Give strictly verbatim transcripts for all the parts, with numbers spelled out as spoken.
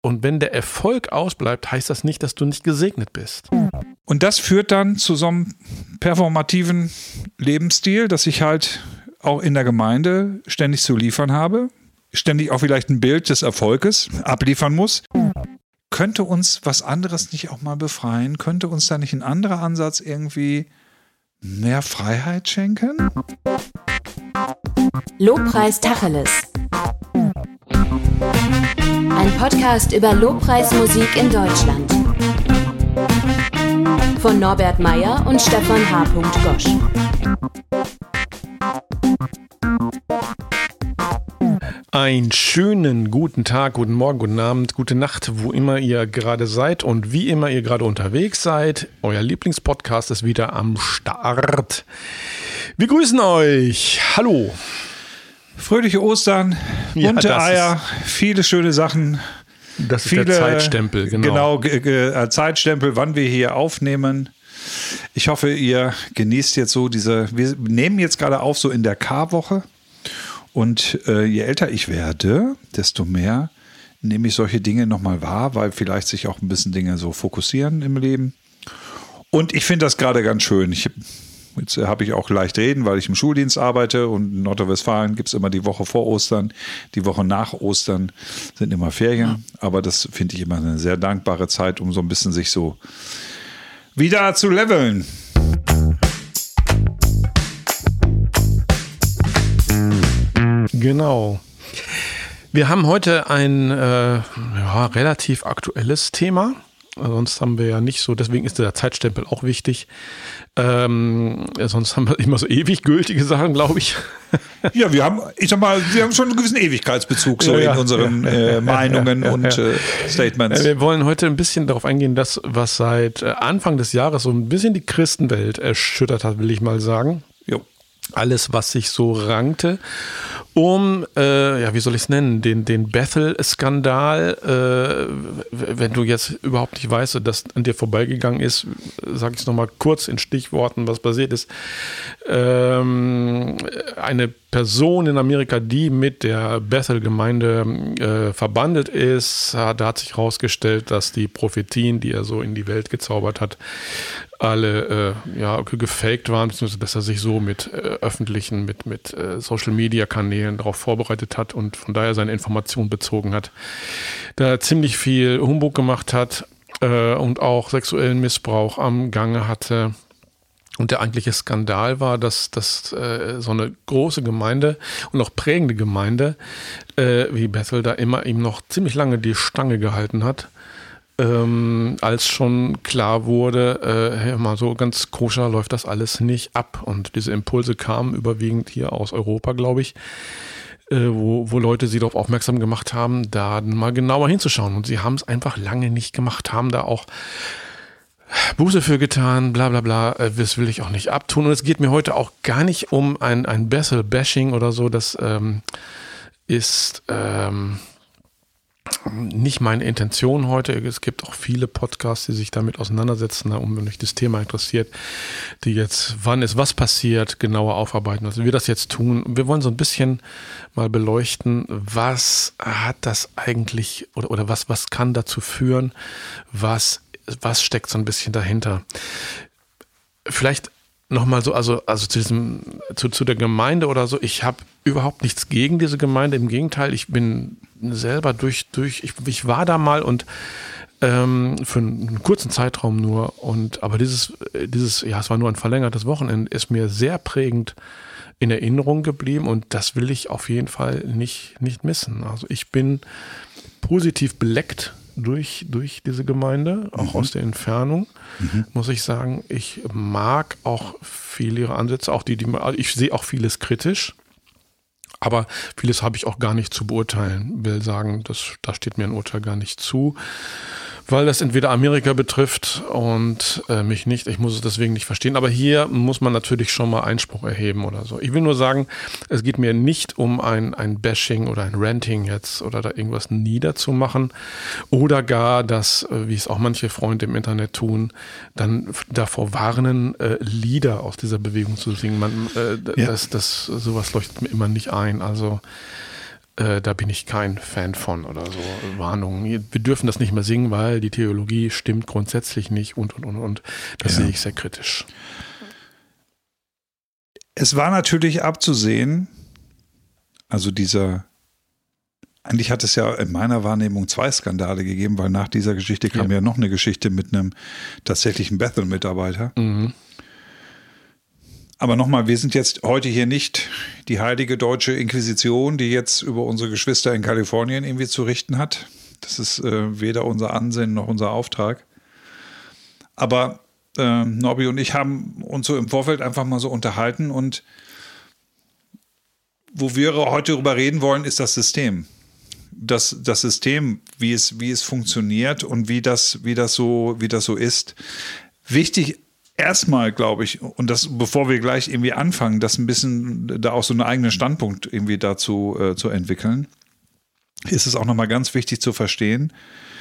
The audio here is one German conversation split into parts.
Und wenn der Erfolg ausbleibt, heißt das nicht, dass du nicht gesegnet bist. Und das führt dann zu so einem performativen Lebensstil, dass ich halt auch in der Gemeinde ständig zu liefern habe, ständig auch vielleicht ein Bild des Erfolges abliefern muss. Könnte uns was anderes nicht auch mal befreien? Könnte uns da nicht ein anderer Ansatz irgendwie mehr Freiheit schenken? Lobpreis Tacheles. Ein Podcast über Lobpreismusik in Deutschland. Von Norbert Meyer und Stefan H. Gosch. Einen schönen guten Tag, guten Morgen, guten Abend, gute Nacht, wo immer ihr gerade seid und wie immer ihr gerade unterwegs seid. Euer Lieblingspodcast ist wieder am Start. Wir grüßen euch. Hallo. Fröhliche Ostern, bunte ja, Eier, viele schöne Sachen. Das ist viele, der Zeitstempel, genau. Genau, g- g- Zeitstempel, wann wir hier aufnehmen. Ich hoffe, ihr genießt jetzt so diese, wir nehmen jetzt gerade auf so in der Karwoche. Und äh, je älter ich werde, desto mehr nehme ich solche Dinge nochmal wahr, weil vielleicht sich auch ein bisschen Dinge so fokussieren im Leben. Und ich finde das gerade ganz schön. Ich, jetzt habe ich auch leicht reden, weil ich im Schuldienst arbeite und in Nordrhein-Westfalen gibt es immer die Woche vor Ostern, die Woche nach Ostern sind immer Ferien. Aber das finde ich immer eine sehr dankbare Zeit, um so ein bisschen sich so wieder zu leveln. Genau. Wir haben heute ein äh, ja, relativ aktuelles Thema. Sonst haben wir ja nicht so, deswegen ist der Zeitstempel auch wichtig. Ähm, sonst haben wir immer so ewig gültige Sachen, glaube ich. Ja, wir haben, ich sag mal, wir haben schon einen gewissen Ewigkeitsbezug so ja, in unseren ja, äh, Meinungen ja, ja, und äh, Statements. Wir wollen heute ein bisschen darauf eingehen, dass was seit Anfang des Jahres so ein bisschen die Christenwelt erschüttert hat, will ich mal sagen. Jo. Alles, was sich so rankte, um, äh, ja, wie soll ich es nennen, den, den Bethel-Skandal, äh, wenn du jetzt überhaupt nicht weißt, dass an dir vorbeigegangen ist, sage ich es nochmal kurz in Stichworten, was passiert ist. Ähm, eine Person in Amerika, die mit der Bethel-Gemeinde äh, verbandelt ist, da hat sich herausgestellt, dass die Prophetien, die er so in die Welt gezaubert hat, alle äh, ja, gefaked waren, beziehungsweise dass er sich so mit äh, öffentlichen, mit, mit äh, Social-Media-Kanälen darauf vorbereitet hat und von daher seine Informationen bezogen hat. Da er ziemlich viel Humbug gemacht hat äh, und auch sexuellen Missbrauch am Gange hatte. Und der eigentliche Skandal war, dass, dass äh, so eine große Gemeinde und auch prägende Gemeinde äh, wie Bethel da immer ihm noch ziemlich lange die Stange gehalten hat. Ähm, als schon klar wurde, äh, hey, mal so ganz koscher läuft das alles nicht ab. Und diese Impulse kamen überwiegend hier aus Europa, glaube ich, äh, wo, wo Leute sie darauf aufmerksam gemacht haben, da mal genauer hinzuschauen. Und sie haben es einfach lange nicht gemacht, haben da auch Buße für getan, bla bla bla, äh, das will ich auch nicht abtun. Und es geht mir heute auch gar nicht um ein, ein Bethel-Bashing oder so, das ähm, ist Ähm, nicht meine Intention heute. Es gibt auch viele Podcasts, die sich damit auseinandersetzen, um, wenn euch das Thema interessiert, die jetzt, wann ist was passiert, genauer aufarbeiten. Also wir das jetzt tun. Wir wollen so ein bisschen mal beleuchten, was hat das eigentlich oder, oder was, was kann dazu führen, was, was steckt so ein bisschen dahinter. Vielleicht nochmal so, also, also zu diesem, zu, zu der Gemeinde oder so, ich habe überhaupt nichts gegen diese Gemeinde, im Gegenteil, ich bin selber durch, durch, ich, ich war da mal und ähm, für einen kurzen Zeitraum nur und, aber dieses, dieses, ja, es war nur ein verlängertes Wochenende, ist mir sehr prägend in Erinnerung geblieben und das will ich auf jeden Fall nicht, nicht missen. Also ich bin positiv beleckt durch, durch diese Gemeinde, auch mhm. aus der Entfernung, mhm. muss ich sagen. Ich mag auch viele ihrer Ansätze, auch die, die also ich sehe auch vieles kritisch, aber vieles habe ich auch gar nicht zu beurteilen. Will sagen, das, da steht mir ein Urteil gar nicht zu, weil das entweder Amerika betrifft und äh, mich nicht. Ich muss es deswegen nicht verstehen. Aber hier muss man natürlich schon mal Einspruch erheben oder so. Ich will nur sagen, es geht mir nicht um ein, ein Bashing oder ein Ranting jetzt oder da irgendwas niederzumachen oder gar, dass, äh, wie es auch manche Freunde im Internet tun, dann davor warnen, äh, Lieder aus dieser Bewegung zu singen. Man, äh, ja. das, das, sowas leuchtet mir immer nicht ein. Also äh, da bin ich kein Fan von oder so. Warnung, wir dürfen das nicht mehr singen, weil die Theologie stimmt grundsätzlich nicht und, und, und, und. Das ja. sehe ich sehr kritisch. Es war natürlich abzusehen, also dieser, eigentlich hat es ja in meiner Wahrnehmung zwei Skandale gegeben, weil nach dieser Geschichte kam ja, ja noch eine Geschichte mit einem tatsächlichen Bethel-Mitarbeiter. Mhm. Aber nochmal, wir sind jetzt heute hier nicht die heilige deutsche Inquisition, die jetzt über unsere Geschwister in Kalifornien irgendwie zu richten hat. Das ist äh, weder unser Ansinnen noch unser Auftrag. Aber äh, Nobby und ich haben uns so im Vorfeld einfach mal so unterhalten und wo wir heute darüber reden wollen, ist das System. Das, das System, wie es, wie es funktioniert und wie das, wie das so, wie das so ist. Wichtig erstmal, glaube ich, und das, bevor wir gleich irgendwie anfangen, das ein bisschen, da auch so einen eigenen Standpunkt irgendwie dazu äh, zu entwickeln, ist es auch nochmal ganz wichtig zu verstehen,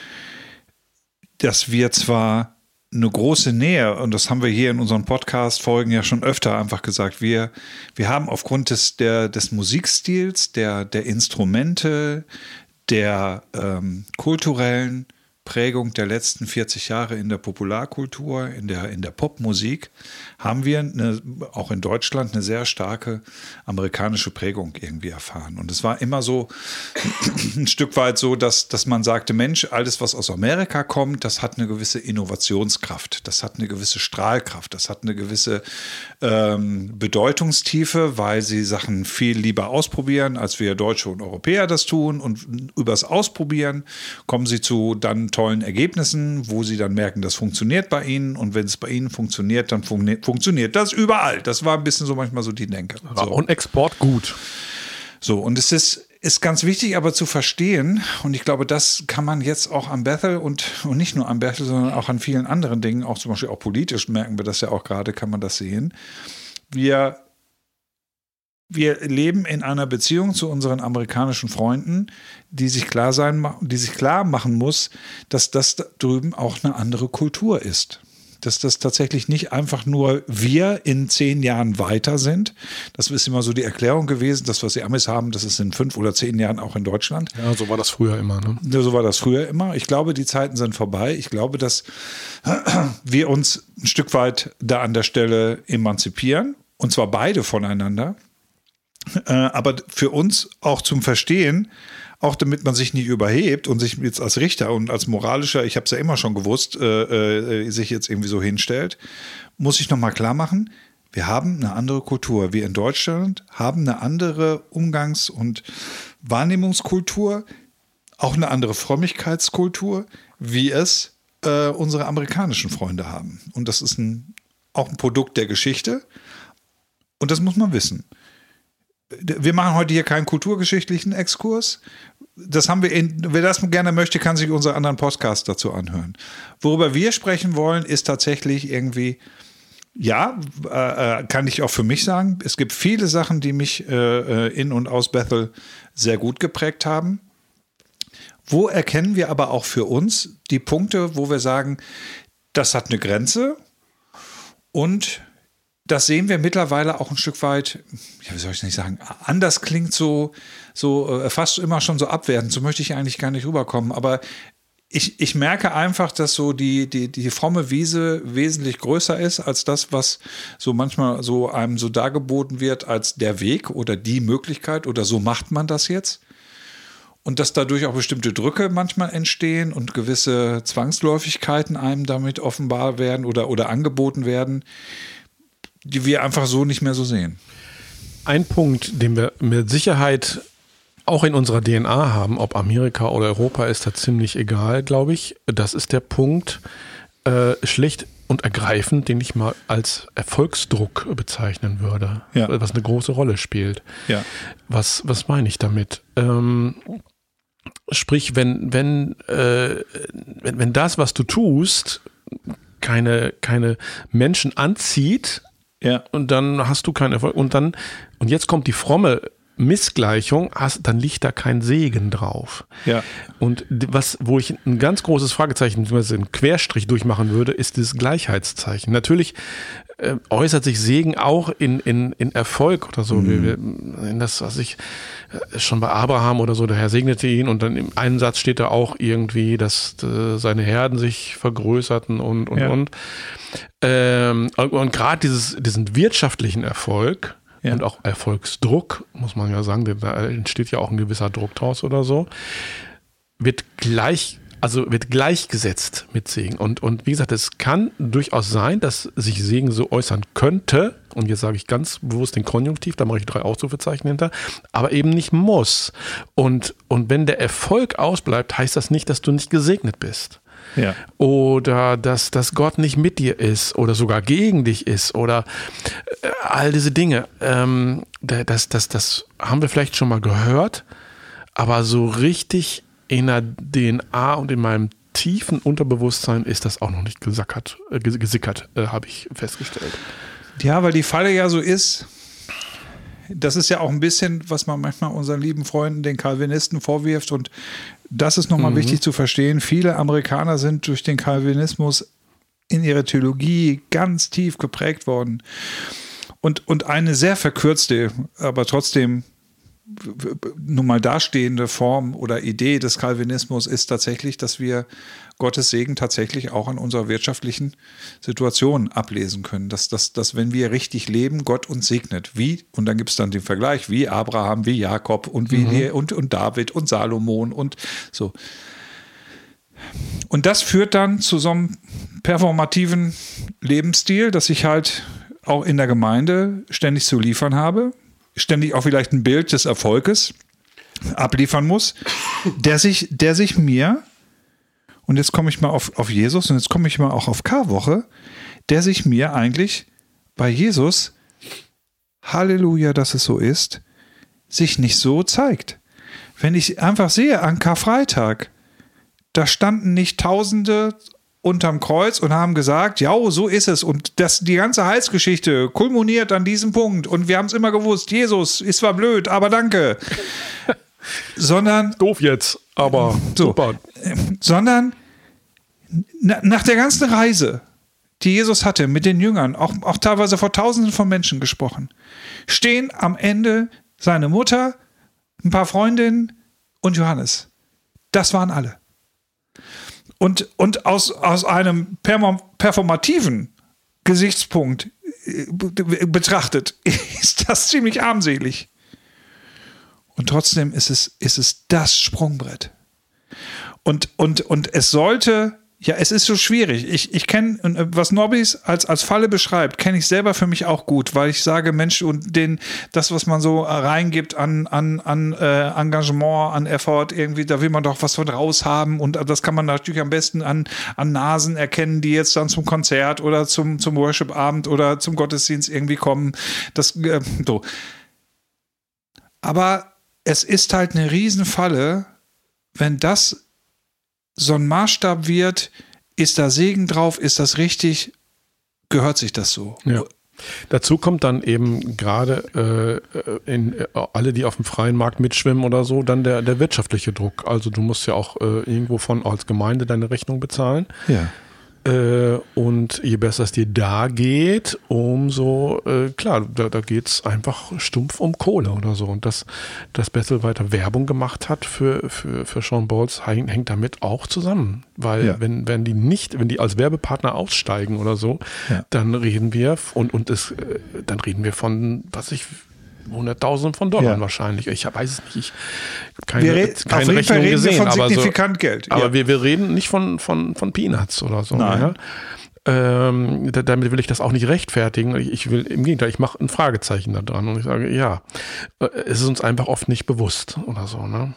dass wir zwar eine große Nähe, und das haben wir hier in unseren Podcast-Folgen ja schon öfter einfach gesagt, wir, wir haben aufgrund des, der, des Musikstils, der, der Instrumente, der ähm, kulturellen Prägung der letzten vierzig Jahre in der Popularkultur, in der, in der Popmusik, haben wir eine, auch in Deutschland eine sehr starke amerikanische Prägung irgendwie erfahren. Und es war immer so ein Stück weit so, dass, dass man sagte, Mensch, alles, was aus Amerika kommt, das hat eine gewisse Innovationskraft, das hat eine gewisse Strahlkraft, das hat eine gewisse ähm, Bedeutungstiefe, weil sie Sachen viel lieber ausprobieren, als wir Deutsche und Europäer das tun. Und übers Ausprobieren kommen sie zu dann tollen Ergebnissen, wo sie dann merken, das funktioniert bei ihnen, und wenn es bei ihnen funktioniert, dann fun- funktioniert das überall. Das war ein bisschen so manchmal so die Denke. So. Und Export gut. So, und es ist, ist ganz wichtig aber zu verstehen, und ich glaube, das kann man jetzt auch am Bethel und, und nicht nur am Bethel, sondern auch an vielen anderen Dingen, auch zum Beispiel auch politisch merken wir das ja auch gerade, kann man das sehen. Wir Wir leben in einer Beziehung zu unseren amerikanischen Freunden, die sich klar sein, die sich klar machen muss, dass das da drüben auch eine andere Kultur ist. Dass das tatsächlich nicht einfach nur wir in zehn Jahren weiter sind. Das ist immer so die Erklärung gewesen, das, was die Amis haben, das ist in fünf oder zehn Jahren auch in Deutschland. Ja, so war das früher immer. Ne? Ja, so war das früher immer. Ich glaube, die Zeiten sind vorbei. Ich glaube, dass wir uns ein Stück weit da an der Stelle emanzipieren, und zwar beide voneinander. Äh, aber für uns auch zum Verstehen, auch damit man sich nicht überhebt und sich jetzt als Richter und als moralischer, ich habe es ja immer schon gewusst, äh, äh, sich jetzt irgendwie so hinstellt, muss ich nochmal klar machen, wir haben eine andere Kultur. Wir in Deutschland haben eine andere Umgangs- und Wahrnehmungskultur, auch eine andere Frömmigkeitskultur, wie es äh, unsere amerikanischen Freunde haben. Und das ist ein, auch ein Produkt der Geschichte, und das muss man wissen. Wir machen heute hier keinen kulturgeschichtlichen Exkurs. Das haben wir in, wer das gerne möchte, kann sich unsere anderen Podcasts dazu anhören. Worüber wir sprechen wollen, ist tatsächlich irgendwie, ja, äh, kann ich auch für mich sagen, es gibt viele Sachen, die mich äh, in und aus Bethel sehr gut geprägt haben. Wo erkennen wir aber auch für uns die Punkte, wo wir sagen, das hat eine Grenze, und das sehen wir mittlerweile auch ein Stück weit, ja, wie soll ich nicht sagen, anders klingt so, so äh, fast immer schon so abwertend, so möchte ich eigentlich gar nicht rüberkommen, aber ich, ich merke einfach, dass so die, die, die fromme Wiese wesentlich größer ist als das, was so manchmal so einem so dargeboten wird als der Weg oder die Möglichkeit oder so macht man das jetzt. Und dass dadurch auch bestimmte Drücke manchmal entstehen und gewisse Zwangsläufigkeiten einem damit offenbar werden oder, oder angeboten werden, die wir einfach so nicht mehr so sehen. Ein Punkt, den wir mit Sicherheit auch in unserer D N A haben, ob Amerika oder Europa, ist da ziemlich egal, glaube ich. Das ist der Punkt, äh, schlicht und ergreifend, den ich mal als Erfolgsdruck bezeichnen würde, ja. Was eine große Rolle spielt. Ja. Was, was meine ich damit? Ähm, sprich, wenn, wenn, äh, wenn, wenn das, was du tust, keine, keine Menschen anzieht, ja. und dann hast du keinen Erfolg. Und dann, und jetzt kommt die fromme Missgleichung hast, dann liegt da kein Segen drauf. Ja. Und was, wo ich ein ganz großes Fragezeichen, beziehungsweise einen Querstrich durchmachen würde, ist das Gleichheitszeichen. Natürlich äh, äußert sich Segen auch in, in, in Erfolg oder so. Mhm. Wir, wir, in das, was ich äh, schon bei Abraham oder so, der Herr segnete ihn und dann im einen Satz steht da auch irgendwie, dass äh, seine Herden sich vergrößerten und, und, ja. und. Ähm, und, und gerade dieses, diesen wirtschaftlichen Erfolg, ja. und auch Erfolgsdruck, muss man ja sagen, da entsteht ja auch ein gewisser Druck draus oder so, wird gleich, also wird gleichgesetzt mit Segen. Und, und wie gesagt, es kann durchaus sein, dass sich Segen so äußern könnte, und jetzt sage ich ganz bewusst den Konjunktiv, da mache ich drei Ausrufezeichen hinter, aber eben nicht muss. Und, und wenn der Erfolg ausbleibt, heißt das nicht, dass du nicht gesegnet bist. Ja. Oder dass, dass Gott nicht mit dir ist oder sogar gegen dich ist oder äh, all diese Dinge. Ähm, das, das, das haben wir vielleicht schon mal gehört, aber so richtig in der D N A und in meinem tiefen Unterbewusstsein ist das auch noch nicht gesackert, äh, gesickert, äh, habe ich festgestellt. Ja, weil die Falle ja so ist, das ist ja auch ein bisschen, was man manchmal unseren lieben Freunden, den Calvinisten, vorwirft, und das ist nochmal mhm. wichtig zu verstehen. Viele Amerikaner sind durch den Calvinismus in ihrer Theologie ganz tief geprägt worden. Und, und eine sehr verkürzte, aber trotzdem nun mal dastehende Form oder Idee des Calvinismus ist tatsächlich, dass wir Gottes Segen tatsächlich auch an unserer wirtschaftlichen Situation ablesen können. Dass, dass, dass wenn wir richtig leben, Gott uns segnet. Wie, und dann gibt es dann den Vergleich, wie Abraham, wie Jakob und wie mhm. und, und David und Salomon und so. Und das führt dann zu so einem performativen Lebensstil, dass ich halt auch in der Gemeinde ständig zu liefern habe, ständig auch vielleicht ein Bild des Erfolges abliefern muss, der sich, der sich mir, und jetzt komme ich mal auf, auf Jesus und jetzt komme ich mal auch auf Karwoche, der sich mir eigentlich bei Jesus, Halleluja, dass es so ist, sich nicht so zeigt. Wenn ich einfach sehe, an Karfreitag, da standen nicht Tausende unterm Kreuz und haben gesagt, ja, so ist es. Und das, die ganze Heilsgeschichte kulminiert an diesem Punkt. Und wir haben es immer gewusst, Jesus ist zwar blöd, aber danke. Sondern doof jetzt, aber so, super. Sondern na, nach der ganzen Reise, die Jesus hatte mit den Jüngern, auch, auch teilweise vor Tausenden von Menschen gesprochen, stehen am Ende seine Mutter, ein paar Freundinnen und Johannes. Das waren alle. Und, und aus, aus einem performativen Gesichtspunkt betrachtet ist das ziemlich armselig. Und trotzdem ist es, ist es das Sprungbrett. Und, und, und es sollte, ja, es ist so schwierig. Ich, ich kenne, was Nobbis als, als Falle beschreibt, kenne ich selber für mich auch gut, weil ich sage, Mensch, und den, das, was man so reingibt an, an, an äh, Engagement, an Effort, irgendwie, da will man doch was von raus haben, und das kann man natürlich am besten an, an Nasen erkennen, die jetzt dann zum Konzert oder zum, zum Worship-Abend oder zum Gottesdienst irgendwie kommen. Das, äh, so. Aber es ist halt eine Riesenfalle, wenn das so ein Maßstab wird, ist da Segen drauf, ist das richtig, gehört sich das so? Ja. Dazu kommt dann eben gerade äh, in, äh, alle, die auf dem freien Markt mitschwimmen oder so, dann der, der wirtschaftliche Druck. Also du musst ja auch äh, irgendwo von als Gemeinde deine Rechnung bezahlen. Ja. Äh, und je besser es dir da geht, umso, äh, klar, da, da geht es einfach stumpf um Kohle oder so. Und dass, dass Bethel weiter Werbung gemacht hat für, für, für Shawn Bolz, hängt damit auch zusammen. Weil ja. wenn, wenn die nicht, wenn die als Werbepartner aussteigen oder so, ja. dann reden wir und, und es, äh, dann reden wir von, was ich, hunderttausend von Dollar ja. wahrscheinlich. Ich weiß es nicht. Ich habe keine, wir re- keine auf jeden Rechnung Fall reden gesehen. Wir von aber signifikant so, Geld. Aber ja. wir, wir reden nicht von, von, von Peanuts oder so. Nein. Ja? Ähm, da, damit will ich das auch nicht rechtfertigen. Ich, ich will, im Gegenteil, ich mache ein Fragezeichen da dran und ich sage, ja, es ist uns einfach oft nicht bewusst oder so. Ne?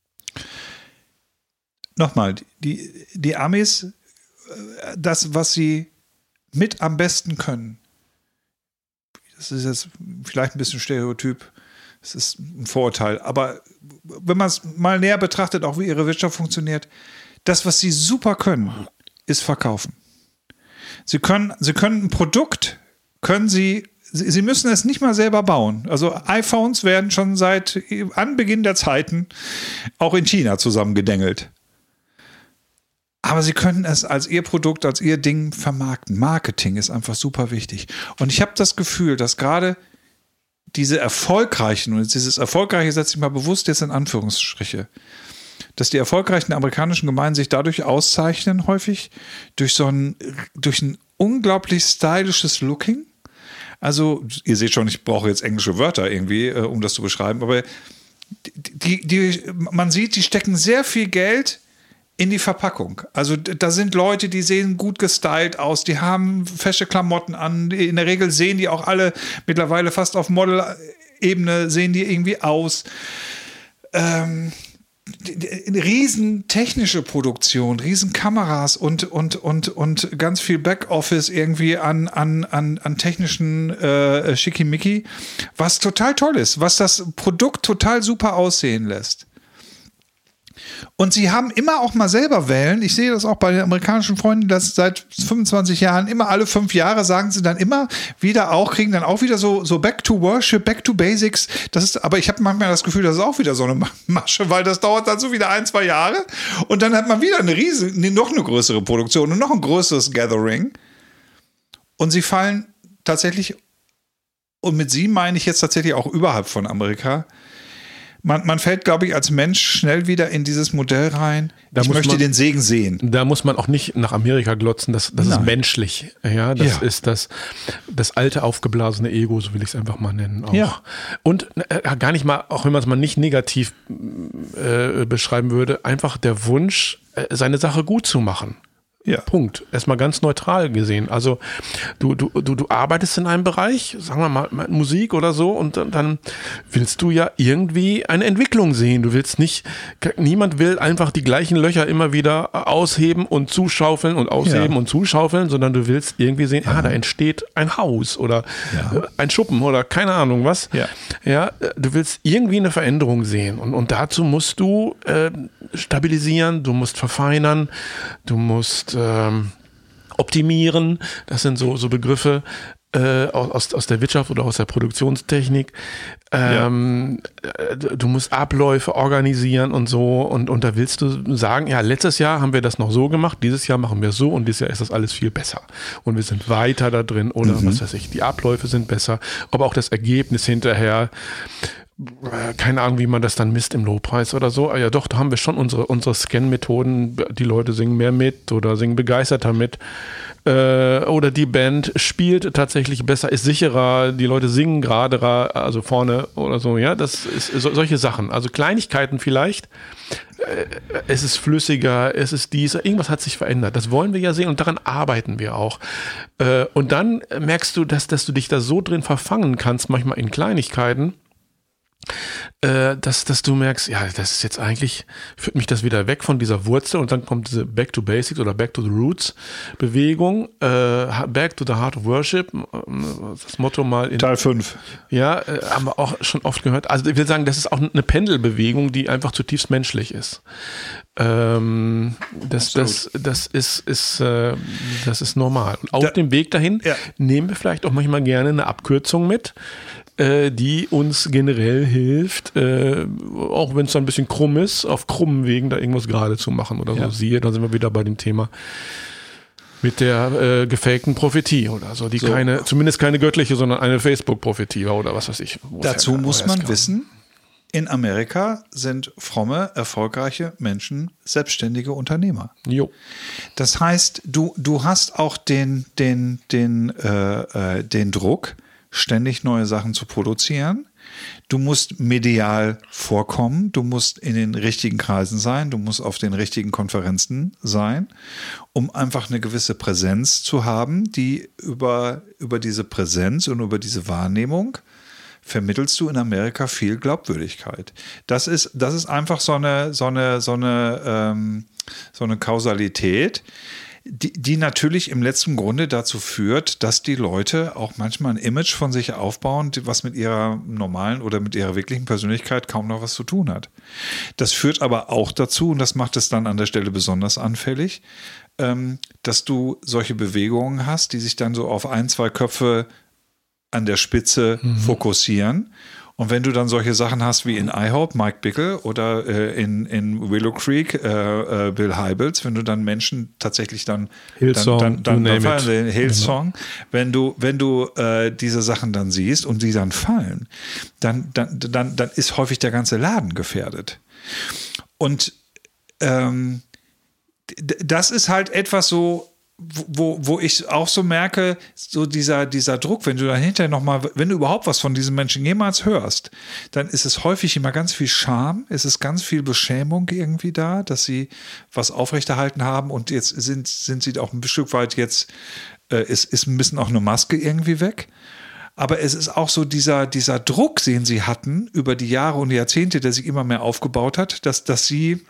Nochmal, die, die Amis, das, was sie mit am besten können, das ist jetzt vielleicht ein bisschen Stereotyp, es ist ein Vorurteil, aber wenn man es mal näher betrachtet, auch wie ihre Wirtschaft funktioniert, das, was sie super können, ist verkaufen. Sie können, sie können ein Produkt, können sie sie, sie müssen es nicht mal selber bauen. Also iPhones werden schon seit Anbeginn der Zeiten auch in China zusammengedengelt. Aber sie können es als ihr Produkt, als ihr Ding vermarkten. Marketing ist einfach super wichtig. Und ich habe das Gefühl, dass gerade diese erfolgreichen, und dieses Erfolgreiche setze ich mal bewusst jetzt in Anführungsstriche, dass die erfolgreichen amerikanischen Gemeinden sich dadurch auszeichnen, häufig durch so ein, durch ein unglaublich stylisches Looking. Also, ihr seht schon, ich brauche jetzt englische Wörter irgendwie, äh, um das zu beschreiben, aber die, die, man sieht, die stecken sehr viel Geld in die Verpackung. Also da sind Leute, die sehen gut gestylt aus, die haben fesche Klamotten an, in der Regel sehen die auch alle mittlerweile fast auf Model-Ebene, sehen die irgendwie aus. Ähm, riesen technische Produktion, riesen Kameras und, und, und, und ganz viel Backoffice irgendwie an, an, an, an technischen äh, Schickimicki, was total toll ist, was das Produkt total super aussehen lässt. Und sie haben immer auch mal selber Wellen. Ich sehe das auch bei den amerikanischen Freunden, dass seit fünfundzwanzig Jahren immer alle fünf Jahre sagen sie dann immer wieder auch, kriegen dann auch wieder so, so Back to Worship, Back to Basics. Das ist, aber ich habe manchmal das Gefühl, das ist auch wieder so eine Masche, weil das dauert dann so wieder ein, zwei Jahre und dann hat man wieder eine riesige, noch eine größere Produktion und noch ein größeres Gathering. Und sie fallen tatsächlich, und mit sie meine ich jetzt tatsächlich auch überhalb von Amerika, Man, man fällt, glaube ich, als Mensch schnell wieder in dieses Modell rein. Da ich möchte man, den Segen sehen. Da muss man auch nicht nach Amerika glotzen. Das, das ist menschlich. Ja, das ja. ist das, das alte aufgeblasene Ego, so will ich es einfach mal nennen. Auch. Ja. Und äh, gar nicht mal, auch wenn man es mal nicht negativ äh, beschreiben würde, einfach der Wunsch, äh, seine Sache gut zu machen. Ja. Punkt. Erstmal ganz neutral gesehen. Also du, du, du, du arbeitest in einem Bereich, sagen wir mal Musik oder so, und dann, dann willst du ja irgendwie eine Entwicklung sehen. Du willst nicht, niemand will einfach die gleichen Löcher immer wieder ausheben und zuschaufeln und ausheben ja. und zuschaufeln, sondern du willst irgendwie sehen, ja. ah, da entsteht ein Haus oder ja. ein Schuppen oder keine Ahnung was. Ja. Ja, du willst irgendwie eine Veränderung sehen und, und dazu musst du äh, stabilisieren, du musst verfeinern, du musst Ähm, optimieren, das sind so, so Begriffe äh, aus, aus der Wirtschaft oder aus der Produktionstechnik. Ähm, ja. Du musst Abläufe organisieren und so und, und da willst du sagen, ja, letztes Jahr haben wir das noch so gemacht, dieses Jahr machen wir so und dieses Jahr ist das alles viel besser und wir sind weiter da drin oder mhm. was weiß ich, die Abläufe sind besser, aber auch das Ergebnis hinterher, keine Ahnung, wie man das dann misst im Lobpreis oder so. Ja doch, da haben wir schon unsere, unsere Scan-Methoden. Die Leute singen mehr mit oder singen begeisterter mit. Äh, oder die Band spielt tatsächlich besser, ist sicherer. Die Leute singen geraderer, also vorne oder so. Ja, das ist so, solche Sachen. Also Kleinigkeiten vielleicht. Äh, es ist flüssiger, es ist dies. Irgendwas hat sich verändert. Das wollen wir ja sehen und daran arbeiten wir auch. Äh, und dann merkst du, dass, dass du dich da so drin verfangen kannst, manchmal in Kleinigkeiten, Äh, dass, dass du merkst, ja, das ist jetzt eigentlich, führt mich das wieder weg von dieser Wurzel und dann kommt diese Back to Basics oder Back to the Roots Bewegung, äh, Back to the Heart of Worship, das Motto mal in Teil fünf. Ja, äh, haben wir auch schon oft gehört. Also ich will sagen, das ist auch eine Pendelbewegung, die einfach zutiefst menschlich ist. Ähm, das, das, das ist, ist, äh, das ist normal. Und auf da, dem Weg dahin ja. nehmen wir vielleicht auch manchmal gerne eine Abkürzung mit, die uns generell hilft, äh, auch wenn es ein bisschen krumm ist, auf krummen Wegen da irgendwas gerade zu machen oder so. Ja. Siehe, dann sind wir wieder bei dem Thema mit der äh, gefakten Prophetie oder so, die so. keine, zumindest keine göttliche, sondern eine Facebook-Prophetie war oder was weiß ich. Dazu muss man wissen, in Amerika sind fromme, erfolgreiche Menschen selbstständige Unternehmer. Jo. Das heißt, du, du hast auch den, den, den, äh, äh, den Druck, ständig neue Sachen zu produzieren. Du musst medial vorkommen, du musst in den richtigen Kreisen sein, du musst auf den richtigen Konferenzen sein, um einfach eine gewisse Präsenz zu haben, die über, über diese Präsenz und über diese Wahrnehmung vermittelst du in Amerika viel Glaubwürdigkeit. Das ist, das ist einfach so eine, so eine, so eine, ähm, so eine Kausalität, Die, die natürlich im letzten Grunde dazu führt, dass die Leute auch manchmal ein Image von sich aufbauen, was mit ihrer normalen oder mit ihrer wirklichen Persönlichkeit kaum noch was zu tun hat. Das führt aber auch dazu, und das macht es dann an der Stelle besonders anfällig, ähm, dass du solche Bewegungen hast, die sich dann so auf ein, zwei Köpfe an der Spitze mhm. fokussieren. Und wenn du dann solche Sachen hast wie in I-Hope, Mike Bickle oder äh, in, in Willow Creek, äh, äh, Bill Hybels, wenn du dann Menschen tatsächlich dann Hillsong, dann, dann, dann, dann den Hillsong, genau. wenn du, wenn du äh, diese Sachen dann siehst und die dann fallen, dann, dann, dann, dann ist häufig der ganze Laden gefährdet. Und ähm, d- das ist halt etwas so, Wo, wo ich auch so merke, so dieser, dieser Druck, wenn du dann hinterher nochmal, wenn du überhaupt was von diesen Menschen jemals hörst, dann ist es häufig immer ganz viel Scham, es ist ganz viel Beschämung irgendwie da, dass sie was aufrechterhalten haben und jetzt sind, sind sie auch ein Stück weit jetzt, äh, ist, ist ein bisschen auch eine Maske irgendwie weg. Aber es ist auch so dieser, dieser Druck, den sie hatten über die Jahre und Jahrzehnte, der sich immer mehr aufgebaut hat, dass, dass sie,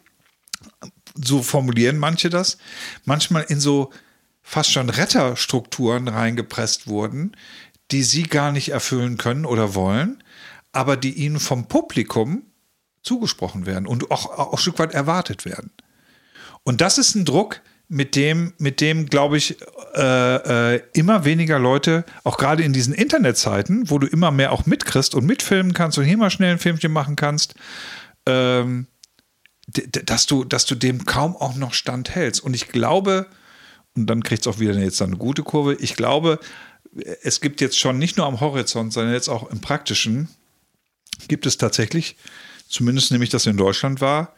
so formulieren manche das, manchmal in so fast schon Retterstrukturen reingepresst wurden, die sie gar nicht erfüllen können oder wollen, aber die ihnen vom Publikum zugesprochen werden und auch, auch ein Stück weit erwartet werden. Und das ist ein Druck, mit dem, mit dem glaube ich, äh, äh, immer weniger Leute, auch gerade in diesen Internetzeiten, wo du immer mehr auch mitkriegst und mitfilmen kannst und hier mal schnell ein Filmchen machen kannst, ähm, d- d- dass du, dass du dem kaum auch noch standhältst. Und ich glaube, und dann kriegt es auch wieder jetzt eine gute Kurve. Ich glaube, es gibt jetzt schon nicht nur am Horizont, sondern jetzt auch im Praktischen, gibt es tatsächlich, zumindest nämlich das in Deutschland war,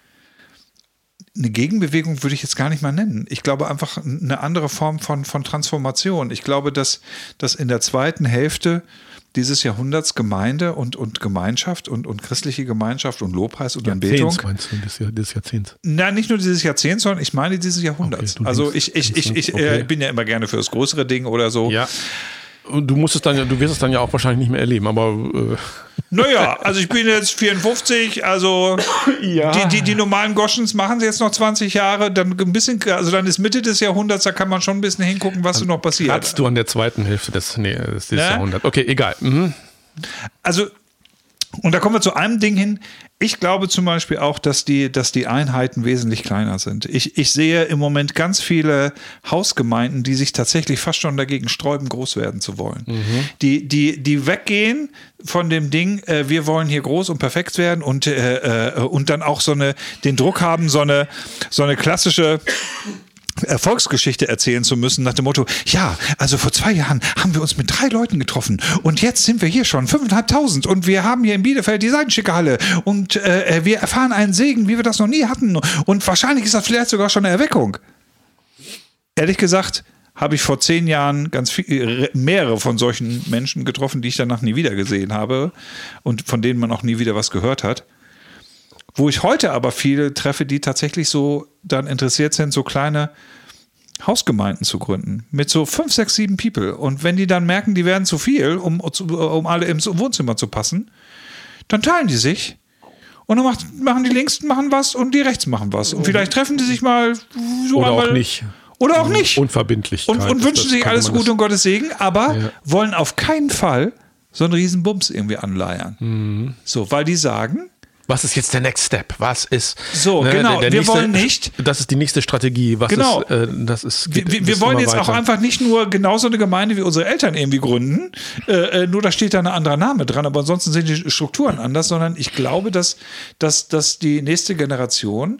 eine Gegenbewegung würde ich jetzt gar nicht mal nennen. Ich glaube einfach eine andere Form von, von Transformation. Ich glaube, dass, dass in der zweiten Hälfte dieses Jahrhunderts Gemeinde und, und Gemeinschaft und, und christliche Gemeinschaft und Lobpreis und Anbetung. Jahrzehnts meinst du, des, Jahr, des Jahrzehnts? Nein, nicht nur dieses Jahrzehnts, sondern ich meine dieses Jahrhunderts. Okay, also denkst, ich, ich, ich, ich okay. äh, bin ja immer gerne für das größere Ding oder so. Ja. Und du musst es dann, du wirst es dann ja auch wahrscheinlich nicht mehr erleben, aber äh. Naja, also ich bin jetzt vierundfünfzig, also ja. die, die, die normalen Goschens machen sie jetzt noch zwanzig Jahre, dann ein bisschen, also dann ist Mitte des Jahrhunderts, da kann man schon ein bisschen hingucken, was so noch passiert. Kratzt du an der zweiten Hälfte des, nee, des, des ja? Jahrhunderts. Okay, egal. Mhm. Also, und da kommen wir zu einem Ding hin. Ich glaube zum Beispiel auch, dass die, dass die Einheiten wesentlich kleiner sind. Ich, ich sehe im Moment ganz viele Hausgemeinden, die sich tatsächlich fast schon dagegen sträuben, groß werden zu wollen. Mhm. Die, die, die weggehen von dem Ding, äh, wir wollen hier groß und perfekt werden und, äh, äh, und dann auch so eine, den Druck haben, so eine, so eine klassische Erfolgsgeschichte erzählen zu müssen, nach dem Motto, ja, also vor zwei Jahren haben wir uns mit drei Leuten getroffen und jetzt sind wir hier schon fünftausendfünfhundert und wir haben hier in Bielefeld die Seidenschicke Halle und äh, wir erfahren einen Segen, wie wir das noch nie hatten und wahrscheinlich ist das vielleicht sogar schon eine Erweckung. Ehrlich gesagt, habe ich vor zehn Jahren ganz viel, mehrere von solchen Menschen getroffen, die ich danach nie wieder gesehen habe und von denen man auch nie wieder was gehört hat. Wo ich heute aber viele treffe, die tatsächlich so dann interessiert sind, so kleine Hausgemeinden zu gründen. Mit so fünf, sechs, sieben People. Und wenn die dann merken, die werden zu viel, um, um alle im Wohnzimmer zu passen, dann teilen die sich. Und dann macht, machen die Links machen was und die Rechts machen was. Und vielleicht treffen die sich mal so Oder einmal. auch nicht. Oder auch nicht. Unverbindlich. Und, und wünschen sich alles Gute und Gottes Segen, aber ja. wollen auf keinen Fall so einen riesen Bums irgendwie anleiern. Mhm. So, weil die sagen, was ist jetzt der Next Step? Was ist so, ne, genau, der, der wir nächste, wollen nicht. Das ist die nächste Strategie. Was genau. ist, äh, das ist, wir wir wollen jetzt weiter. Auch einfach nicht nur genauso eine Gemeinde wie unsere Eltern irgendwie gründen, äh, nur da steht da ein anderer Name dran, aber ansonsten sind die Strukturen anders, sondern ich glaube, dass, dass, dass die nächste Generation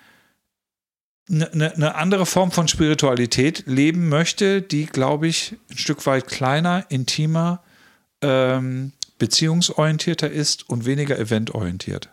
eine, eine andere Form von Spiritualität leben möchte, die, glaube ich, ein Stück weit kleiner, intimer, ähm, beziehungsorientierter ist und weniger eventorientiert.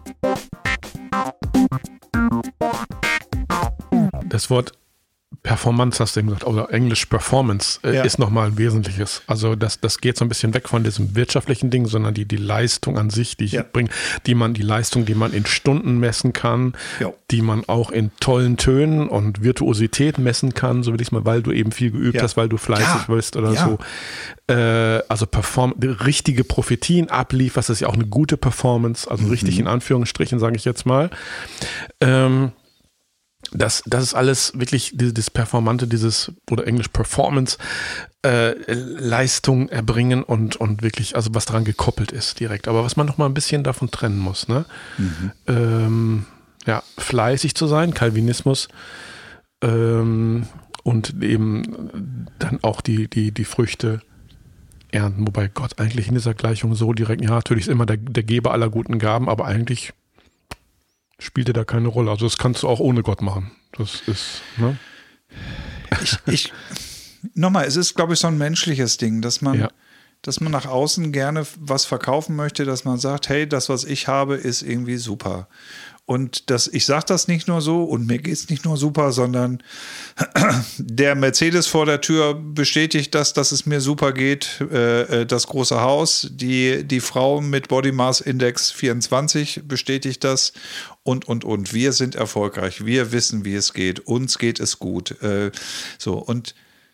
Das Wort Performance hast du eben gesagt, oder Englisch Performance äh, ja. ist nochmal ein wesentliches. Also das, das geht so ein bisschen weg von diesem wirtschaftlichen Ding, sondern die, die Leistung an sich, die ich ja. bringe, die man, die Leistung, die man in Stunden messen kann, ja. die man auch in tollen Tönen und Virtuosität messen kann, so will ich es mal, weil du eben viel geübt ja. hast, weil du fleißig ja. bist oder ja. so. Äh, also perform richtige Prophetien ablieferst, das ist ja auch eine gute Performance, also mhm. richtig in Anführungsstrichen, sage ich jetzt mal. Ähm, Das, das ist alles wirklich das Performante, dieses, oder Englisch Performance, äh, Leistung erbringen und, und wirklich, also was daran gekoppelt ist direkt. Aber was man noch mal ein bisschen davon trennen muss, ne? Mhm. Ähm, ja, fleißig zu sein, Calvinismus, ähm, und eben dann auch die, die, die Früchte ernten. Wobei Gott eigentlich in dieser Gleichung so direkt, ja, natürlich ist immer der, der Geber aller guten Gaben, aber eigentlich spielt er da keine Rolle. Also das kannst du auch ohne Gott machen. Das ist, ne? Ich, ich nochmal, es ist, glaube ich, so ein menschliches Ding, dass man, ja. dass man nach außen gerne was verkaufen möchte, dass man sagt, hey, das, was ich habe, ist irgendwie super. Und das, ich sage das nicht nur so und mir geht es nicht nur super, sondern der Mercedes vor der Tür bestätigt das, dass es mir super geht. Äh, das große Haus, die, die Frau mit Body Mass Index vierundzwanzig bestätigt das und, und, und. Wir sind erfolgreich. Wir wissen, wie es geht. Uns geht es gut. Äh, so, und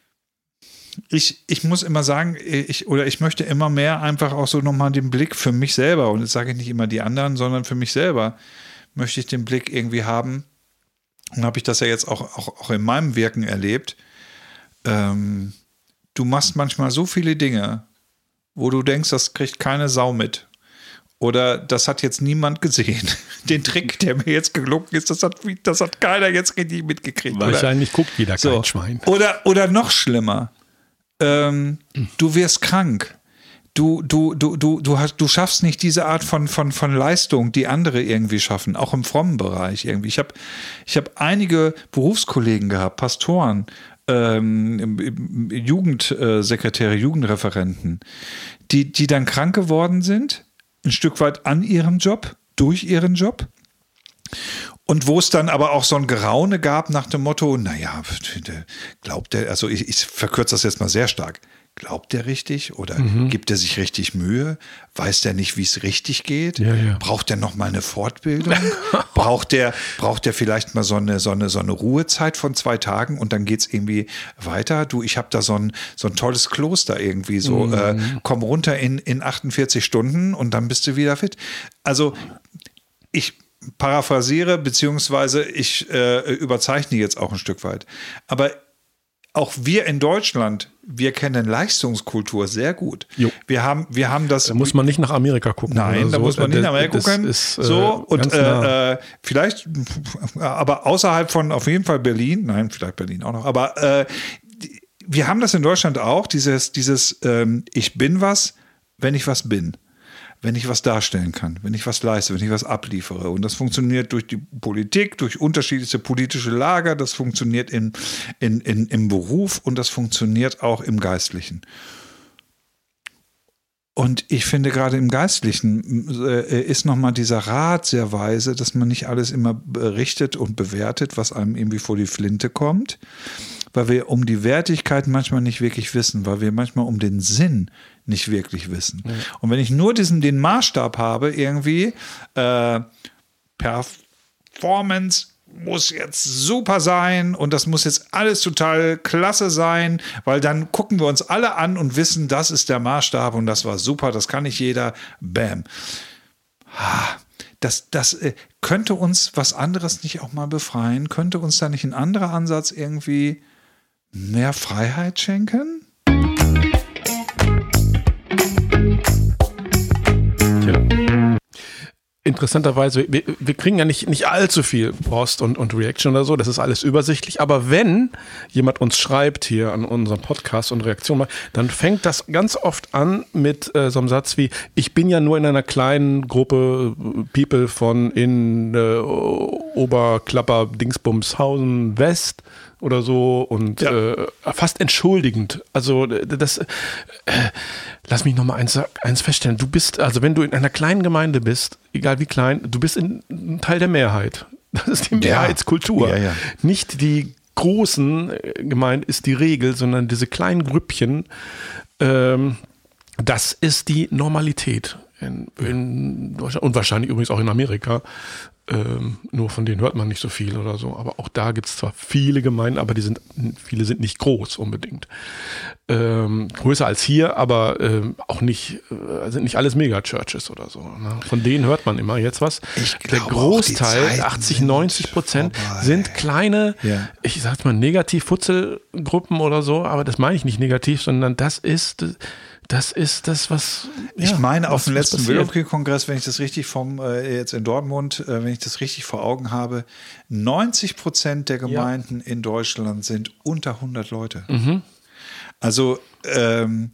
Ich, ich muss immer sagen, ich, oder ich möchte immer mehr einfach auch so nochmal den Blick für mich selber, und jetzt sage ich nicht immer die anderen, sondern für mich selber, möchte ich den Blick irgendwie haben. Und habe ich das ja jetzt auch, auch, auch in meinem Wirken erlebt. Ähm, du machst manchmal so viele Dinge, wo du denkst, das kriegt keine Sau mit. Oder das hat jetzt niemand gesehen. Den Trick, der mir jetzt gelungen ist, das hat, das hat keiner jetzt richtig mitgekriegt. Wahrscheinlich oder? guckt jeder so. kein Schwein. Oder, oder noch schlimmer. Ähm, du wirst krank. Du, du, du, du, du, hast, du schaffst nicht diese Art von, von, von Leistung, die andere irgendwie schaffen, auch im frommen Bereich irgendwie. Ich habe ich hab einige Berufskollegen gehabt, Pastoren, ähm, Jugendsekretäre, Jugendreferenten, die, die dann krank geworden sind, ein Stück weit an ihrem Job, durch ihren Job. Und wo es dann aber auch so ein Geraune gab nach dem Motto, naja, glaubt der, also ich, ich verkürze das jetzt mal sehr stark, glaubt der richtig oder mhm. gibt er sich richtig Mühe? Weiß der nicht, wie es richtig geht? Ja, ja. Braucht der noch mal eine Fortbildung? braucht der, braucht der vielleicht mal so eine, so eine, so eine Ruhezeit von zwei Tagen und dann geht's irgendwie weiter? Du, ich habe da so ein, so ein tolles Kloster irgendwie so, mhm. äh, komm runter in, in achtundvierzig Stunden und dann bist du wieder fit. Also ich paraphrasiere, beziehungsweise ich äh, überzeichne jetzt auch ein Stück weit. Aber auch wir in Deutschland, wir kennen Leistungskultur sehr gut. Jo. Wir haben, wir haben das. Da muss man nicht nach Amerika gucken. Nein, da so. muss man nicht nach Amerika das gucken. Ist, äh, so und äh, äh, vielleicht, aber außerhalb von auf jeden Fall Berlin. Nein, vielleicht Berlin auch noch. Aber äh, wir haben das in Deutschland auch. Dieses, dieses, ähm, ich bin was, wenn ich was bin. Wenn ich was darstellen kann, wenn ich was leiste, wenn ich was abliefere. Und das funktioniert durch die Politik, durch unterschiedlichste politische Lager, das funktioniert in, in, in, im Beruf und das funktioniert auch im Geistlichen. Und ich finde, gerade im Geistlichen äh, ist nochmal dieser Rat sehr weise, dass man nicht alles immer berichtet und bewertet, was einem irgendwie vor die Flinte kommt, weil wir um die Wertigkeit manchmal nicht wirklich wissen, weil wir manchmal um den Sinn nicht wirklich wissen. Ja. Und wenn ich nur diesen, den Maßstab habe, irgendwie äh, Performance muss jetzt super sein und das muss jetzt alles total klasse sein, weil dann gucken wir uns alle an und wissen, das ist der Maßstab und das war super, das kann nicht jeder. Bam. Das, das äh, könnte uns was anderes nicht auch mal befreien? Könnte uns da nicht ein anderer Ansatz irgendwie mehr Freiheit schenken? Interessanterweise, wir, wir kriegen ja nicht, nicht allzu viel Post und, und Reaction oder so, das ist alles übersichtlich, aber wenn jemand uns schreibt hier an unserem Podcast und Reaktion macht, dann fängt das ganz oft an mit äh, so einem Satz wie, ich bin ja nur in einer kleinen Gruppe People von in äh, Oberklapper Dingsbumshausen West oder so und ja. äh, fast entschuldigend. Also das, äh, lass mich noch mal eins, eins feststellen. Du bist, also wenn du in einer kleinen Gemeinde bist, egal wie klein, du bist in, ein Teil der Mehrheit. Das ist die Mehrheitskultur. Ja, ja. Nicht die großen Gemeinden ist die Regel, sondern diese kleinen Grüppchen, ähm, das ist die Normalität in, in Deutschland und wahrscheinlich übrigens auch in Amerika. Ähm, nur von denen hört man nicht so viel oder so. Aber auch da gibt es zwar viele Gemeinden, aber die sind, viele sind nicht groß unbedingt. Ähm, größer als hier, aber ähm, auch nicht, äh, sind nicht alles Megachurches oder so. Ne? Von denen hört man immer jetzt was. Ich Der Großteil, achtzig, neunzig Prozent, sind kleine, ja. ich sag's mal, Negativ-Futzelgruppen oder so, aber das meine ich nicht negativ, sondern das ist. Das ist das, was. Ich ja, meine, auf was, dem letzten Willowtree-Kongress, wenn ich das richtig vom, äh, jetzt in Dortmund, äh, wenn ich das richtig vor Augen habe, neunzig Prozent der Gemeinden ja. in Deutschland sind unter hundert Leute. Mhm. Also, ähm,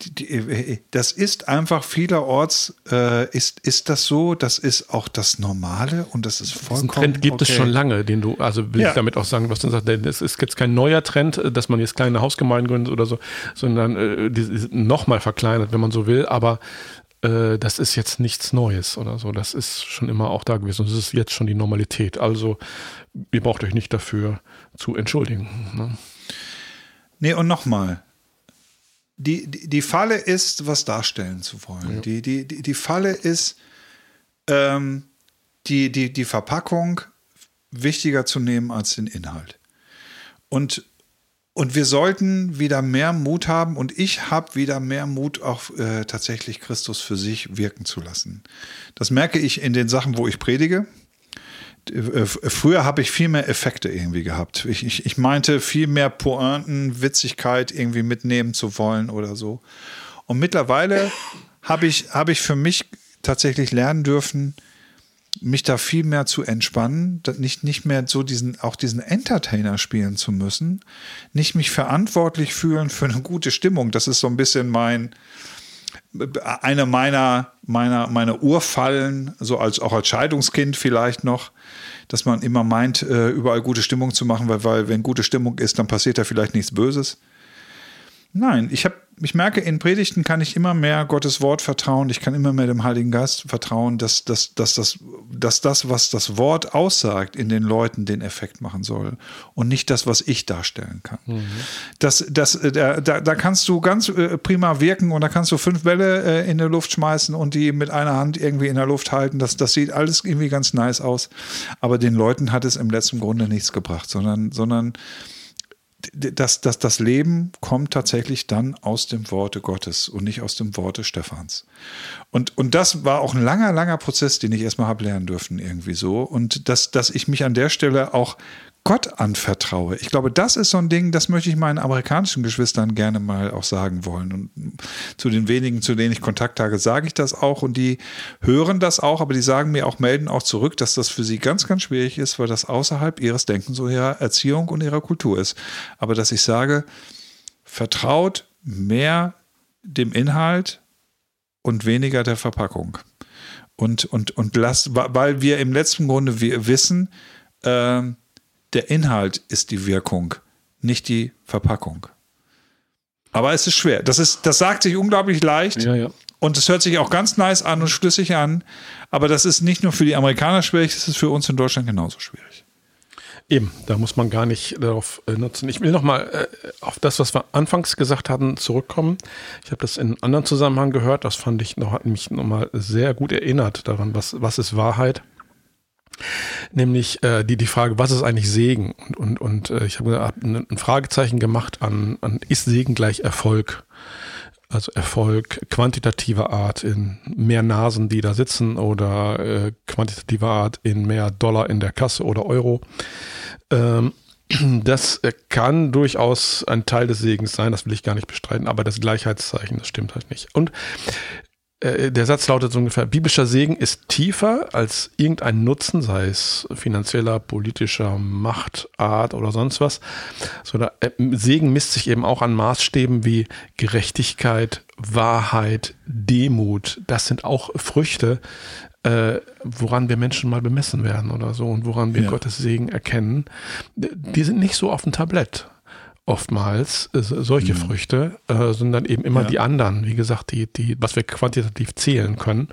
die, das ist einfach vielerorts, äh, ist, ist das so, das ist auch das Normale und das ist vollkommen Diesen Trend gibt okay. es schon lange, den du, also will Ja. ich damit auch sagen, was du sagst, denn es ist jetzt kein neuer Trend, dass man jetzt kleine Hausgemeinden gründet oder so, sondern äh, die nochmal verkleinert, wenn man so will, aber äh, das ist jetzt nichts Neues oder so, das ist schon immer auch da gewesen und das ist jetzt schon die Normalität, also ihr braucht euch nicht dafür zu entschuldigen. Ne? Nee, und nochmal, Die, die, die Falle ist, was darstellen zu wollen. Ja. Die, die, die, die Falle ist, ähm, die, die, die Verpackung wichtiger zu nehmen als den Inhalt. Und, und wir sollten wieder mehr Mut haben und ich habe wieder mehr Mut, auch äh, tatsächlich Christus für sich wirken zu lassen. Das merke ich in den Sachen, wo ich predige. Früher habe ich viel mehr Effekte irgendwie gehabt. Ich, ich, ich meinte viel mehr Pointen, Witzigkeit irgendwie mitnehmen zu wollen oder so. Und mittlerweile habe ich, habe ich für mich tatsächlich lernen dürfen, mich da viel mehr zu entspannen, nicht, nicht mehr so diesen, auch diesen Entertainer spielen zu müssen, nicht mich verantwortlich fühlen für eine gute Stimmung. Das ist so ein bisschen mein, eine meiner, meiner, meiner Urfallen, so als, auch als Scheidungskind vielleicht noch, dass man immer meint, überall gute Stimmung zu machen, weil, weil wenn gute Stimmung ist, dann passiert da vielleicht nichts Böses. Nein, ich, hab, ich merke, in Predigten kann ich immer mehr Gottes Wort vertrauen, ich kann immer mehr dem Heiligen Geist vertrauen, dass, dass, dass, das, dass das, was das Wort aussagt, in den Leuten den Effekt machen soll und nicht das, was ich darstellen kann. Mhm. Das, das, da, da kannst du ganz prima wirken und da kannst du fünf Bälle in der Luft schmeißen und die mit einer Hand irgendwie in der Luft halten. Das, das sieht alles irgendwie ganz nice aus, aber den Leuten hat es im letzten Grunde nichts gebracht, sondern, sondern Das, das, das Leben kommt tatsächlich dann aus dem Worte Gottes und nicht aus dem Worte Stephans. Und, und das war auch ein langer, langer Prozess, den ich erstmal habe lernen dürfen, irgendwie so. Und dass, dass ich mich an der Stelle auch Gott anvertraue. Ich glaube, das ist so ein Ding, das möchte ich meinen amerikanischen Geschwistern gerne mal auch sagen wollen. Und zu den wenigen, zu denen ich Kontakt habe, sage ich das auch. Und die hören das auch, aber die sagen mir auch, melden auch zurück, dass das für sie ganz, ganz schwierig ist, weil das außerhalb ihres Denkens, so ihrer Erziehung und ihrer Kultur ist. Aber dass ich sage, vertraut mehr dem Inhalt und weniger der Verpackung. Und, und, und lasst, weil wir im letzten Grunde wissen, äh, der Inhalt ist die Wirkung, nicht die Verpackung. Aber es ist schwer. Das, ist, das sagt sich unglaublich leicht. Ja, ja. Und es hört sich auch ganz nice an und schlüssig an. Aber das ist nicht nur für die Amerikaner schwierig, das ist für uns in Deutschland genauso schwierig. Eben, da muss man gar nicht darauf äh, nutzen. Ich will nochmal äh, auf das, was wir anfangs gesagt hatten, zurückkommen. Ich habe das in einem anderen Zusammenhang gehört. Das fand ich noch, hat mich nochmal sehr gut erinnert daran, was, was ist Wahrheit. Nämlich äh, die, die Frage, was ist eigentlich Segen? Und, und, und äh, ich habe hab ein, ein Fragezeichen gemacht an, an, ist Segen gleich Erfolg? Also Erfolg quantitativer Art in mehr Nasen, die da sitzen oder äh, quantitativer Art in mehr Dollar in der Kasse oder Euro. Ähm, das kann durchaus ein Teil des Segens sein, das will ich gar nicht bestreiten, aber das Gleichheitszeichen, das stimmt halt nicht. Und der Satz lautet so ungefähr, biblischer Segen ist tiefer als irgendein Nutzen, sei es finanzieller, politischer, Machtart oder sonst was. So, der Segen misst sich eben auch an Maßstäben wie Gerechtigkeit, Wahrheit, Demut. Das sind auch Früchte, äh, woran wir Menschen mal bemessen werden oder so und woran wir ja. Gottes Segen erkennen. Die sind nicht so auf dem Tablett. Oftmals äh, solche mhm. Früchte, äh, sondern eben immer ja. die anderen, wie gesagt, die, die, was wir quantitativ zählen können,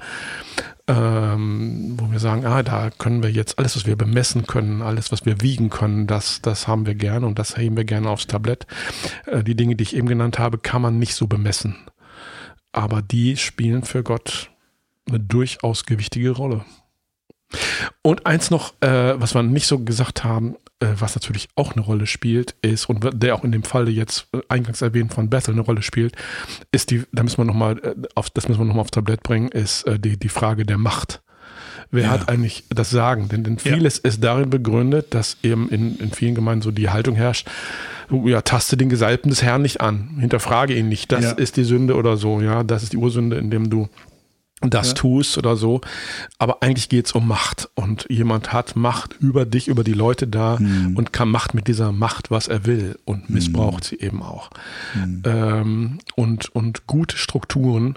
ähm, wo wir sagen, ah, da können wir jetzt alles, was wir bemessen können, alles, was wir wiegen können, das, das haben wir gerne und das heben wir gerne aufs Tablett. Äh, die Dinge, die ich eben genannt habe, kann man nicht so bemessen. Aber die spielen für Gott eine durchaus gewichtige Rolle. Und eins noch, äh, was wir nicht so gesagt haben, äh, was natürlich auch eine Rolle spielt, ist, und der auch in dem Falle jetzt äh, eingangs erwähnt von Bethel eine Rolle spielt, ist die, da müssen wir nochmal, äh, auf, das müssen wir nochmal aufs Tablett bringen, ist äh, die, die Frage der Macht. Wer ja. hat eigentlich das Sagen? Denn, denn vieles ja. ist darin begründet, dass eben in, in vielen Gemeinden so die Haltung herrscht, ja, taste den Gesalbten des Herrn nicht an, hinterfrage ihn nicht, das ja. ist die Sünde oder so, ja, das ist die Ursünde, indem du das ja. tust oder so. Aber eigentlich geht es um Macht. Und jemand hat Macht über dich, über die Leute da hm. und kann Macht mit dieser Macht, was er will und missbraucht hm. sie eben auch. Hm. Ähm, und, und gute Strukturen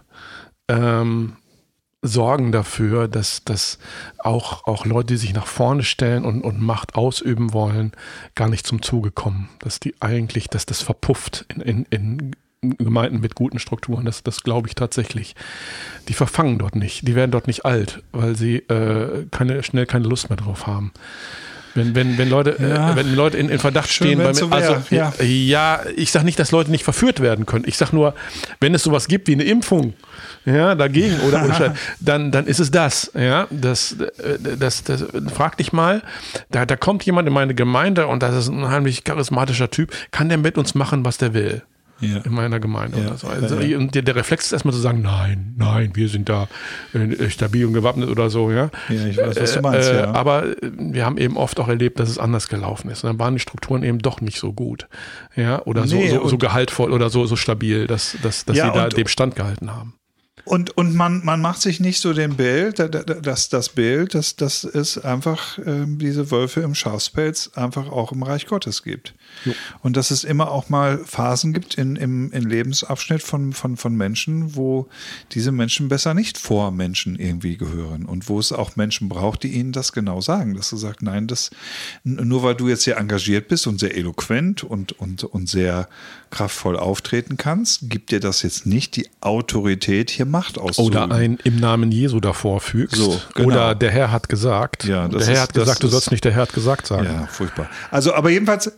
ähm, sorgen dafür, dass, dass auch, auch Leute, die sich nach vorne stellen und, und Macht ausüben wollen, gar nicht zum Zuge kommen. Dass die eigentlich, dass das verpufft in, in, in Gemeinden mit guten Strukturen, das, das glaube ich tatsächlich. Die verfangen dort nicht, die werden dort nicht alt, weil sie äh, keine, schnell keine Lust mehr drauf haben. Wenn, wenn, wenn Leute, ja. äh, wenn Leute in, in Verdacht Schön, stehen, weil, so also ja. ja, ich sage nicht, dass Leute nicht verführt werden können. Ich sage nur, wenn es sowas gibt wie eine Impfung, ja, dagegen oder, oder dann, dann ist es das. Ja, das, das, das, das frag dich mal, da, da kommt jemand in meine Gemeinde und das ist ein unheimlich charismatischer Typ, kann der mit uns machen, was der will? Ja. In meiner Gemeinde ja, oder so. Also ja, ja. Und der, der Reflex ist erstmal zu sagen, nein, nein, wir sind da äh, stabil und gewappnet oder so, ja. Ja, ich weiß, was du meinst, äh, ja. Aber wir haben eben oft auch erlebt, dass es anders gelaufen ist. Und dann waren die Strukturen eben doch nicht so gut, ja, oder nee, so, so, so gehaltvoll oder so, so stabil, dass, dass, dass ja, sie da dem Stand gehalten haben. Und, und man, man macht sich nicht so den Bild, dass das Bild, dass, dass es einfach äh, diese Wölfe im Schafspelz einfach auch im Reich Gottes gibt. Jo. Und dass es immer auch mal Phasen gibt in, im, im Lebensabschnitt von, von, von Menschen, wo diese Menschen besser nicht vor Menschen irgendwie gehören und wo es auch Menschen braucht, die ihnen das genau sagen, dass du sagst, nein, das nur weil du jetzt sehr engagiert bist und sehr eloquent und, und, und sehr kraftvoll auftreten kannst, gibt dir das jetzt nicht die Autorität, hier Macht auszuüben. Oder ein im Namen Jesu davor fügst. So, genau. Oder der Herr hat gesagt. Ja, der Herr ist, hat gesagt, du sollst nicht der Herr hat gesagt sagen. Ja, furchtbar. Also, aber jedenfalls,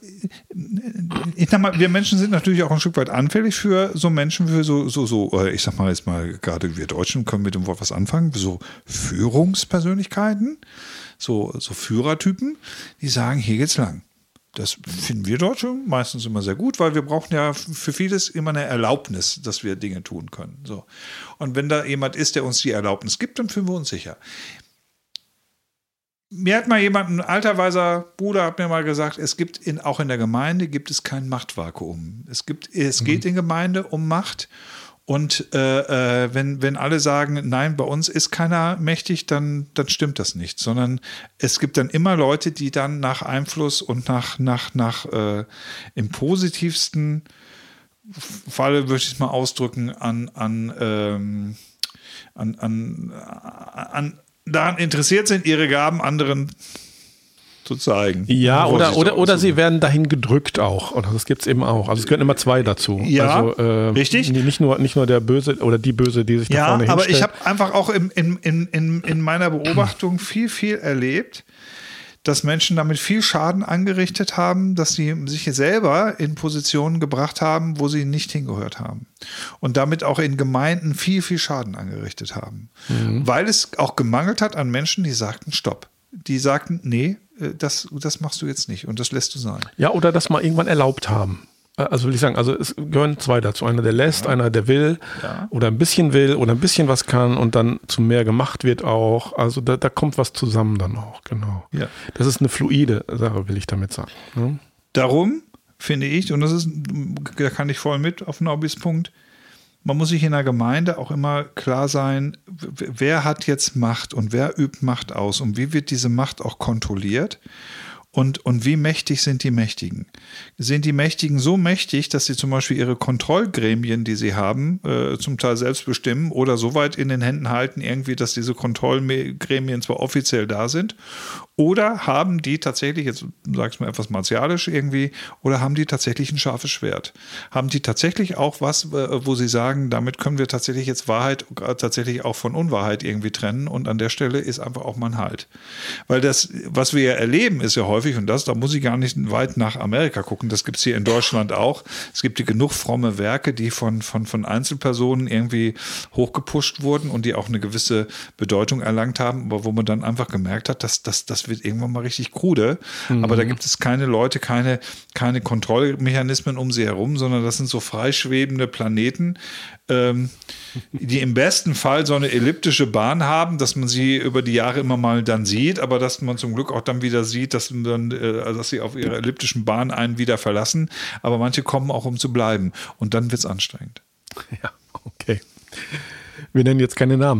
ich sag mal, wir Menschen sind natürlich auch ein Stück weit anfällig für so Menschen, für so, so, so, ich sag mal jetzt mal, gerade wir Deutschen können mit dem Wort was anfangen, so Führungspersönlichkeiten, so, so Führertypen, die sagen, hier geht's lang. Das finden wir Deutsche meistens immer sehr gut, weil wir brauchen ja für vieles immer eine Erlaubnis, dass wir Dinge tun können. So. Und wenn da jemand ist, der uns die Erlaubnis gibt, dann fühlen wir uns sicher. Mir hat mal jemand, ein alter, weiser Bruder hat mir mal gesagt, es gibt in, auch in der Gemeinde gibt es kein Machtvakuum. Es, gibt, es mhm. geht in Gemeinde um Macht. Und äh, äh, wenn, wenn alle sagen, nein, bei uns ist keiner mächtig, dann, dann stimmt das nicht. Sondern es gibt dann immer Leute, die dann nach Einfluss und nach, nach, nach äh, im positivsten Falle, würde ich es mal ausdrücken, an, an, ähm, an, an, an daran interessiert sind, ihre Gaben anderen zu zeigen. Ja, oder, oder, oder sie werden dahin gedrückt auch. Und das gibt es eben auch. Also es gehören immer zwei dazu. Ja, also, äh, richtig. Nicht nur, nicht nur der Böse oder die Böse, die sich da ja, vorne hinstellt. Ja, aber ich habe einfach auch in, in, in, in meiner Beobachtung viel, viel erlebt, dass Menschen damit viel Schaden angerichtet haben, dass sie sich selber in Positionen gebracht haben, wo sie nicht hingehört haben. Und damit auch in Gemeinden viel, viel Schaden angerichtet haben. Mhm. Weil es auch gemangelt hat an Menschen, die sagten, stopp. Die sagten, nee, das, das machst du jetzt nicht und das lässt du sein. Ja, oder das mal irgendwann erlaubt haben. Also will ich sagen, also es gehören zwei dazu. Einer, der lässt, ja. einer, der will ja. oder ein bisschen will oder ein bisschen was kann und dann zu mehr gemacht wird auch. Also da, da kommt was zusammen dann auch, genau. Ja. Das ist eine fluide Sache, will ich damit sagen. Ne? Darum finde ich, und das ist, da kann ich voll mit auf Norbis Punkt, man muss sich in der Gemeinde auch immer klar sein, wer hat jetzt Macht und wer übt Macht aus und wie wird diese Macht auch kontrolliert und, und wie mächtig sind die Mächtigen? Sind die Mächtigen so mächtig, dass sie zum Beispiel ihre Kontrollgremien, die sie haben, äh, zum Teil selbst bestimmen oder so weit in den Händen halten, irgendwie, dass diese Kontrollgremien zwar offiziell da sind, oder haben die tatsächlich, jetzt sag ich mal etwas martialisch irgendwie, oder haben die tatsächlich ein scharfes Schwert? Haben die tatsächlich auch was, wo sie sagen, damit können wir tatsächlich jetzt Wahrheit tatsächlich auch von Unwahrheit irgendwie trennen und an der Stelle ist einfach auch mal ein Halt. Weil das, was wir ja erleben, ist ja häufig, und das, da muss ich gar nicht weit nach Amerika gucken, das gibt es hier in Deutschland auch. Es gibt hier genug fromme Werke, die von, von, von Einzelpersonen irgendwie hochgepusht wurden und die auch eine gewisse Bedeutung erlangt haben, aber wo man dann einfach gemerkt hat, dass das, das wird irgendwann mal richtig krude, mhm. aber da gibt es keine Leute, keine, keine Kontrollmechanismen um sie herum, sondern das sind so freischwebende Planeten, ähm, die im besten Fall so eine elliptische Bahn haben, dass man sie über die Jahre immer mal dann sieht, aber dass man zum Glück auch dann wieder sieht, dass, dann, äh, dass sie auf ihrer elliptischen Bahn einen wieder verlassen, aber manche kommen auch, um zu bleiben und dann wird es anstrengend. Ja, okay. Wir nennen jetzt keine Namen.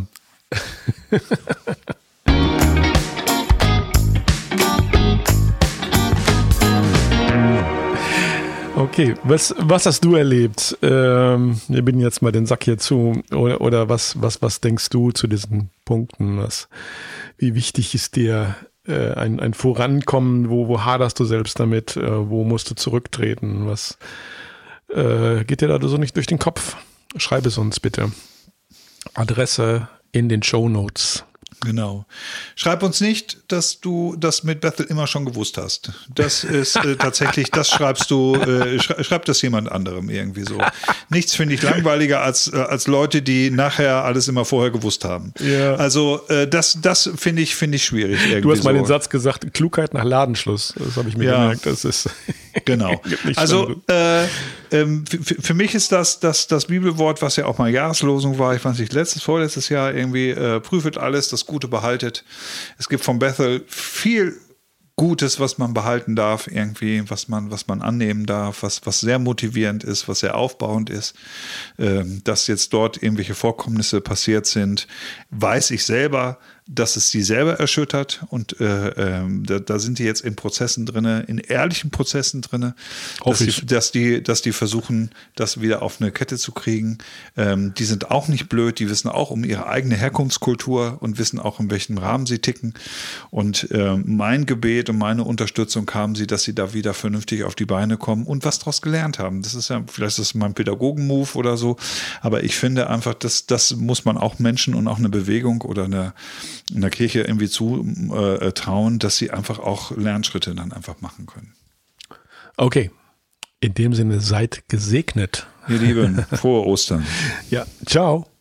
Okay, was, was hast du erlebt? Ähm, wir binden jetzt mal den Sack hier zu. Oder, oder was, was, was denkst du zu diesen Punkten? Was, wie wichtig ist dir äh, ein, ein Vorankommen? Wo, wo haderst du selbst damit? Äh, wo musst du zurücktreten? Was äh, geht dir da so nicht durch den Kopf? Schreib es uns bitte. Adresse in den Shownotes. Genau. Schreib uns nicht, dass du das mit Bethel immer schon gewusst hast. Das ist äh, tatsächlich, das schreibst du, äh, schrei- schreib das jemand anderem irgendwie so. Nichts finde ich langweiliger als, äh, als Leute, die nachher alles immer vorher gewusst haben. Ja. Also äh, das, das finde ich, finde ich schwierig irgendwie. Du hast mal so. den Satz gesagt, Klugheit nach Ladenschluss. Das habe ich mir ja. gemerkt. Das ist genau. Also äh, ähm, für, für mich ist das, das das Bibelwort, was ja auch mal Jahreslosung war, ich weiß nicht, letztes, vorletztes Jahr irgendwie, äh, prüfet alles, das Gute behaltet. Es gibt von Bethel viel Gutes, was man behalten darf, irgendwie, was man, was man annehmen darf, was, was sehr motivierend ist, was sehr aufbauend ist. Ähm, dass jetzt dort irgendwelche Vorkommnisse passiert sind, weiß ich selber, dass es sie selber erschüttert und äh, ähm, da, da sind die jetzt in Prozessen drin, in ehrlichen Prozessen drin, dass die, dass, die, dass die versuchen, das wieder auf eine Kette zu kriegen. Ähm, die sind auch nicht blöd, die wissen auch um ihre eigene Herkunftskultur und wissen auch, in welchem Rahmen sie ticken. Und äh, mein Gebet und meine Unterstützung haben sie, dass sie da wieder vernünftig auf die Beine kommen und was daraus gelernt haben. Das ist ja, vielleicht ist das mein Pädagogen-Move oder so, aber ich finde einfach, dass das muss man auch Menschen und auch eine Bewegung oder eine in der Kirche irgendwie zutrauen, äh, dass sie einfach auch Lernschritte dann einfach machen können. Okay, in dem Sinne seid gesegnet. Ihr Lieben, frohe Ostern. Ja, ciao.